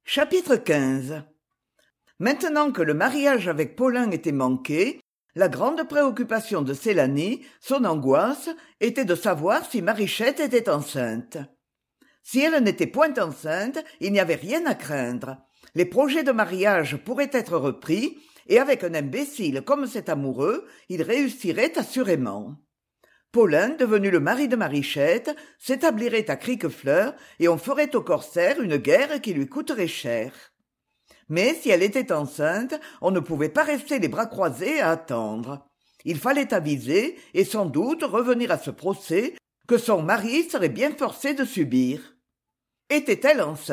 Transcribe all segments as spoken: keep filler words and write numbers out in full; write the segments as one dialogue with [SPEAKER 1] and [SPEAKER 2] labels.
[SPEAKER 1] Chapitre quinze. Maintenant que le mariage avec Paulin était manqué, la grande préoccupation de Célanie, son angoisse, était de savoir si Marichette était enceinte. Si elle n'était point enceinte, il n'y avait rien à craindre. Les projets de mariage pourraient être repris, et avec un imbécile comme cet amoureux, il réussirait assurément. Paulin, devenu le mari de Marichette, s'établirait à Criquefleur et on ferait au corsaire une guerre qui lui coûterait cher. Mais si elle était enceinte, on ne pouvait pas rester les bras croisés à attendre. Il fallait aviser et sans doute revenir à ce procès que son mari serait bien forcé de subir. Était-elle enceinte ?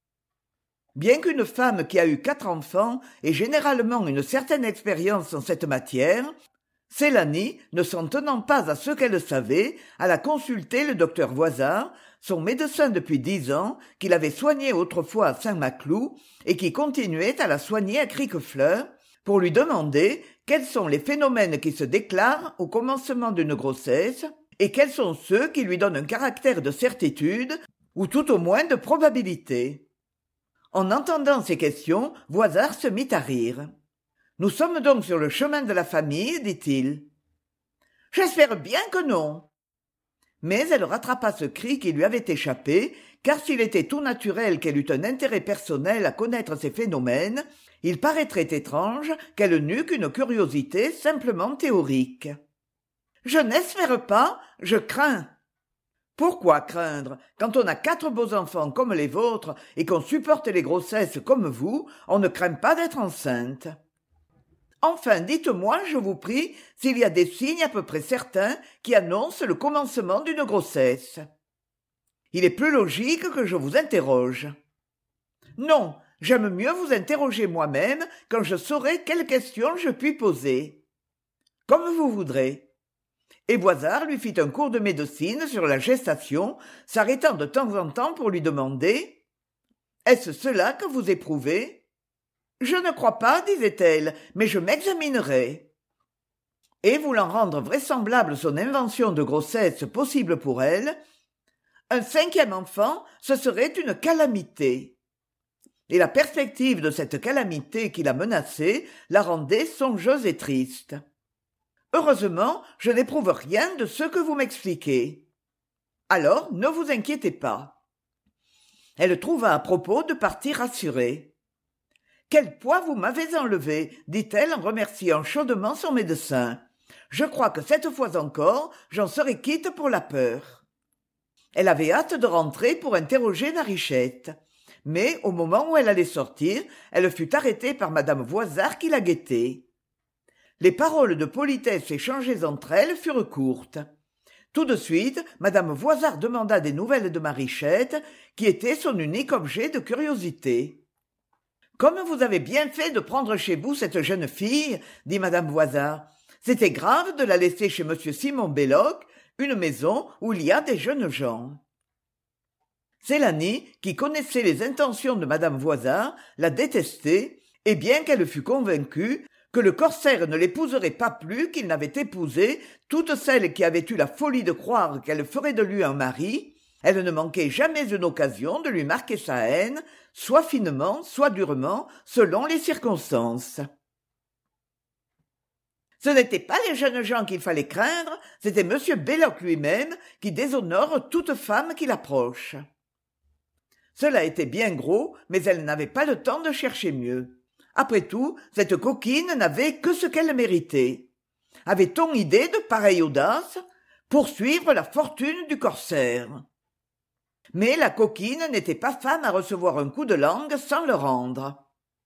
[SPEAKER 1] Bien qu'une femme qui a eu quatre enfants ait généralement une certaine expérience en cette matière, Célanie, ne s'en tenant pas à ce qu'elle savait, alla consulter le docteur Voisard, son médecin depuis dix ans, qui l'avait soignée autrefois à Saint-Maclou et qui continuait à la soigner à Criquefleur, pour lui demander quels sont les phénomènes qui se déclarent au commencement d'une grossesse et quels sont ceux qui lui donnent un caractère de certitude ou tout au moins de probabilité. En entendant ces questions, Voisard se mit à rire. « Nous sommes donc sur le chemin de la famille, dit-il. »« J'espère bien que non. » Mais elle rattrapa ce cri qui lui avait échappé, car s'il était tout naturel qu'elle eût un intérêt personnel à connaître ces phénomènes, il paraîtrait étrange qu'elle n'eût qu'une curiosité simplement théorique. « Je n'espère pas, je crains. » Pourquoi craindre? Quand on a quatre beaux enfants comme les vôtres et qu'on supporte les grossesses comme vous, on ne craint pas d'être enceinte. Enfin, dites-moi, je vous prie, s'il y a des signes à peu près certains qui annoncent le commencement d'une grossesse. Il est plus logique que je vous interroge. Non, j'aime mieux vous interroger moi-même quand je saurai quelles questions je puis poser. Comme vous voudrez. Et Voisard lui fit un cours de médecine sur la gestation, s'arrêtant de temps en temps pour lui demander « Est-ce cela que vous éprouvez ?» « Je ne crois pas, disait-elle, mais je m'examinerai. » Et voulant rendre vraisemblable son invention de grossesse possible pour elle, un cinquième enfant, ce serait une calamité. Et la perspective de cette calamité qui la menaçait la rendait songeuse et triste. Heureusement, je n'éprouve rien de ce que vous m'expliquez. Alors, ne vous inquiétez pas. Elle trouva à propos de partir rassurée. « Quel poids vous m'avez enlevé !» dit-elle en remerciant chaudement son médecin. « Je crois que cette fois encore, j'en serai quitte pour la peur. » Elle avait hâte de rentrer pour interroger Marichette. Mais, au moment où elle allait sortir, elle fut arrêtée par madame Voisard qui la guettait. Les paroles de politesse échangées entre elles furent courtes. Tout de suite, madame Voisard demanda des nouvelles de Marichette, qui était son unique objet de curiosité. « Comme vous avez bien fait de prendre chez vous cette jeune fille, dit madame Voisard. C'était grave de la laisser chez monsieur Simon Belloc, une maison où il y a des jeunes gens. » Célanie, qui connaissait les intentions de madame Voisard, la détestait, et bien qu'elle fût convaincue que le corsaire ne l'épouserait pas plus qu'il n'avait épousé toutes celles qui avaient eu la folie de croire qu'elle ferait de lui un mari, elle ne manquait jamais une occasion de lui marquer sa haine, soit finement, soit durement, selon les circonstances. Ce n'étaient pas les jeunes gens qu'il fallait craindre, c'était monsieur Belloc lui-même qui déshonore toute femme qui l'approche. Cela était bien gros, mais elle n'avait pas le temps de chercher mieux. Après tout, cette coquine n'avait que ce qu'elle méritait. Avait-on idée de pareille audace? Poursuivre la fortune du corsaire. Mais la coquine n'était pas femme à recevoir un coup de langue sans le rendre.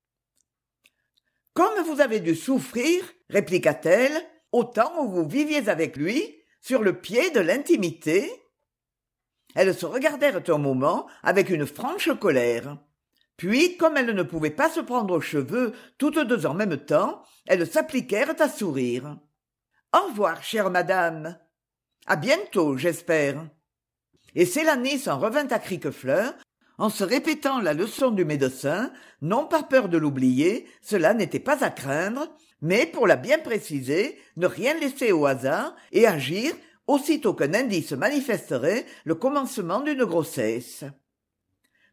[SPEAKER 1] « Comme vous avez dû souffrir, répliqua-t-elle, au temps où vous viviez avec lui, sur le pied de l'intimité. » Elles se regardèrent un moment avec une franche colère. Puis, comme elles ne pouvaient pas se prendre aux cheveux toutes deux en même temps, elles s'appliquèrent à sourire. « Au revoir, chère madame. À bientôt, j'espère. » Et Célanie s'en revint à Criquefleur, en se répétant la leçon du médecin, non par peur de l'oublier, cela n'était pas à craindre, mais pour la bien préciser, ne rien laisser au hasard et agir aussitôt qu'un indice manifesterait le commencement d'une grossesse.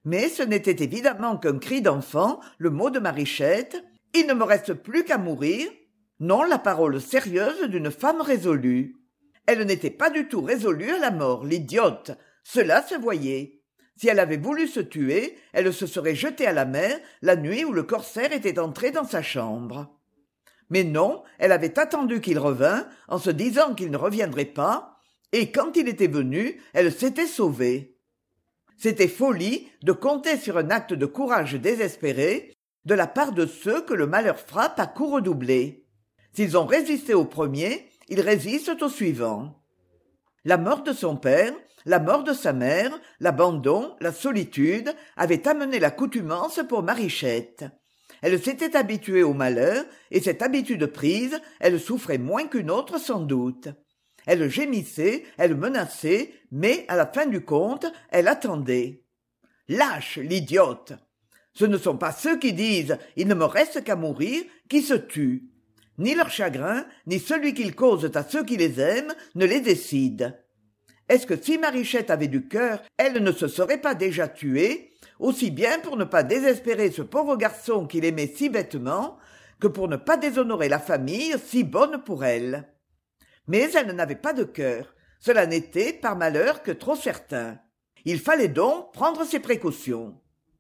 [SPEAKER 1] Mais ce n'était évidemment qu'un cri d'enfant, le mot de Marichette. « Il ne me reste plus qu'à mourir ». Non, la parole sérieuse d'une femme résolue. Elle n'était pas du tout résolue à la mort, l'idiote. Cela se voyait. Si elle avait voulu se tuer, elle se serait jetée à la mer la nuit où le corsaire était entré dans sa chambre. Mais non, elle avait attendu qu'il revînt, en se disant qu'il ne reviendrait pas, et quand il était venu, elle s'était sauvée. C'était folie de compter sur un acte de courage désespéré de la part de ceux que le malheur frappe à coups redoublés. S'ils ont résisté au premier, ils résistent au suivant. La mort de son père, la mort de sa mère, l'abandon, la solitude avaient amené l'accoutumance pour Marichette. Elle s'était habituée au malheur, et cette habitude prise, elle souffrait moins qu'une autre sans doute. Elle gémissait, elle menaçait, mais, à la fin du compte, elle attendait. Lâche, l'idiote! Ce ne sont pas ceux qui disent « il ne me reste qu'à mourir » qui se tuent. Ni leur chagrin, ni celui qu'ils causent à ceux qui les aiment ne les décident. Est-ce que si Marichette avait du cœur, elle ne se serait pas déjà tuée, aussi bien pour ne pas désespérer ce pauvre garçon qu'il aimait si bêtement, que pour ne pas déshonorer la famille si bonne pour elle. Mais elle n'avait pas de cœur. Cela n'était, par malheur, que trop certain. Il fallait donc prendre ses précautions.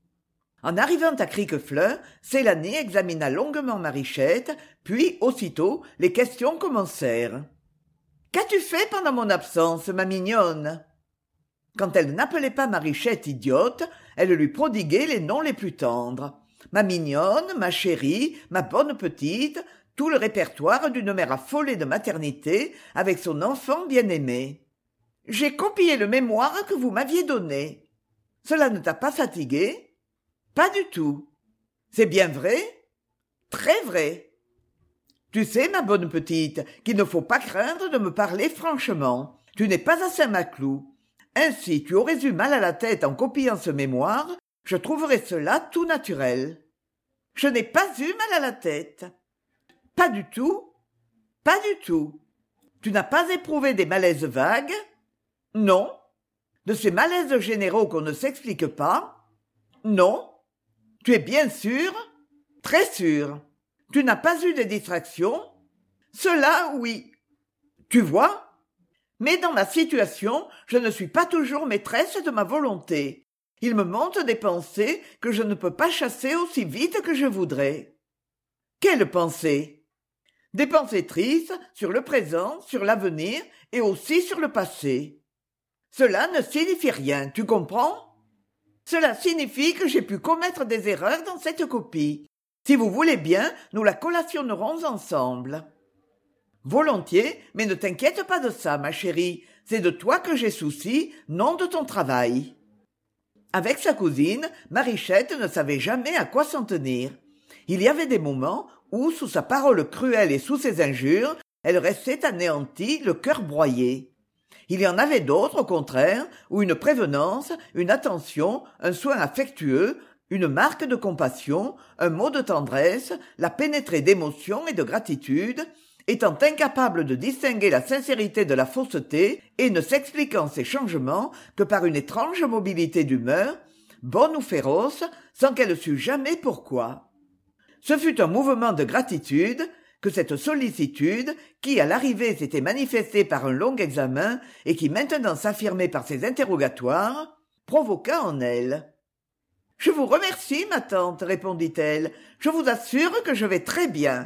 [SPEAKER 1] En arrivant à Criquefleuch, Célanie examina longuement Marichette, puis, aussitôt, les questions commencèrent. « Qu'as-tu fait pendant mon absence, ma mignonne ?» Quand elle n'appelait pas Marichette idiote, elle lui prodiguait les noms les plus tendres. Ma mignonne, ma chérie, ma bonne petite, tout le répertoire d'une mère affolée de maternité avec son enfant bien-aimé. « J'ai copié le mémoire que vous m'aviez donné. Cela ne t'a pas fatigué ? » Pas du tout. C'est bien vrai? Très vrai. Tu sais, ma bonne petite, qu'il ne faut pas craindre de me parler franchement. Tu n'es pas à Saint-Maclou. Ainsi, tu aurais eu mal à la tête en copiant ce mémoire, je trouverais cela tout naturel. Je n'ai pas eu mal à la tête. Pas du tout? Pas du tout. Tu n'as pas éprouvé des malaises vagues? Non. De ces malaises généraux qu'on ne s'explique pas? Non. Tu es bien sûr? Très sûr. Tu n'as pas eu de distractions? Cela, oui. Tu vois? Mais dans ma situation, je ne suis pas toujours maîtresse de ma volonté. Il me monte des pensées que je ne peux pas chasser aussi vite que je voudrais. Quelles pensées? Des pensées tristes sur le présent, sur l'avenir et aussi sur le passé. Cela ne signifie rien, tu comprends? Cela signifie que j'ai pu commettre des erreurs dans cette copie. Si vous voulez bien, nous la collationnerons ensemble. Volontiers, mais ne t'inquiète pas de ça, ma chérie. C'est de toi que j'ai souci, non de ton travail. Avec sa cousine, Marichette ne savait jamais à quoi s'en tenir. Il y avait des moments où, sous sa parole cruelle et sous ses injures, elle restait anéantie, le cœur broyé. Il y en avait d'autres, au contraire, où une prévenance, une attention, un soin affectueux, une marque de compassion, un mot de tendresse, la pénétraient d'émotion et de gratitude, étant incapable de distinguer la sincérité de la fausseté et ne s'expliquant ces changements que par une étrange mobilité d'humeur, bonne ou féroce, sans qu'elle sût jamais pourquoi. Ce fut un mouvement de gratitude, que cette sollicitude, qui à l'arrivée s'était manifestée par un long examen et qui maintenant s'affirmait par ses interrogatoires, provoqua en elle. « Je vous remercie, ma tante, répondit-elle. Je vous assure que je vais très bien.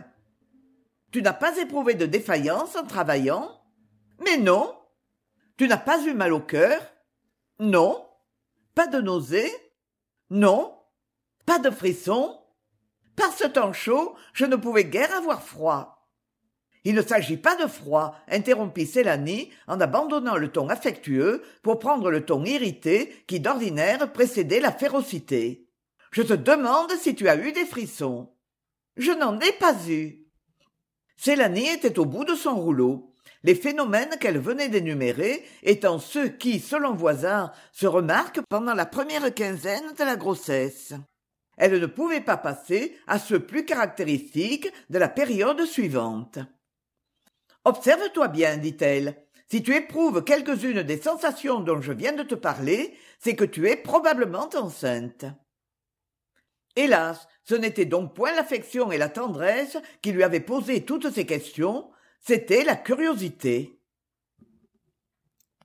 [SPEAKER 1] Tu n'as pas éprouvé de défaillance en travaillant? Mais non. Tu n'as pas eu mal au cœur? Non. Pas de nausées? Non. Pas de frissons? Par ce temps chaud, je ne pouvais guère avoir froid. Il ne s'agit pas de froid, interrompit Célanie en abandonnant le ton affectueux pour prendre le ton irrité qui d'ordinaire précédait la férocité. Je te demande si tu as eu des frissons. Je n'en ai pas eu. Célanie était au bout de son rouleau. Les phénomènes qu'elle venait d'énumérer étant ceux qui, selon Voisin, se remarquent pendant la première quinzaine de la grossesse. Elle ne pouvait pas passer à ceux plus caractéristiques de la période suivante. « Observe-toi bien, dit-elle. Si tu éprouves quelques-unes des sensations dont je viens de te parler, c'est que tu es probablement enceinte. » Hélas, ce n'était donc point l'affection et la tendresse qui lui avaient posé toutes ces questions, c'était la curiosité.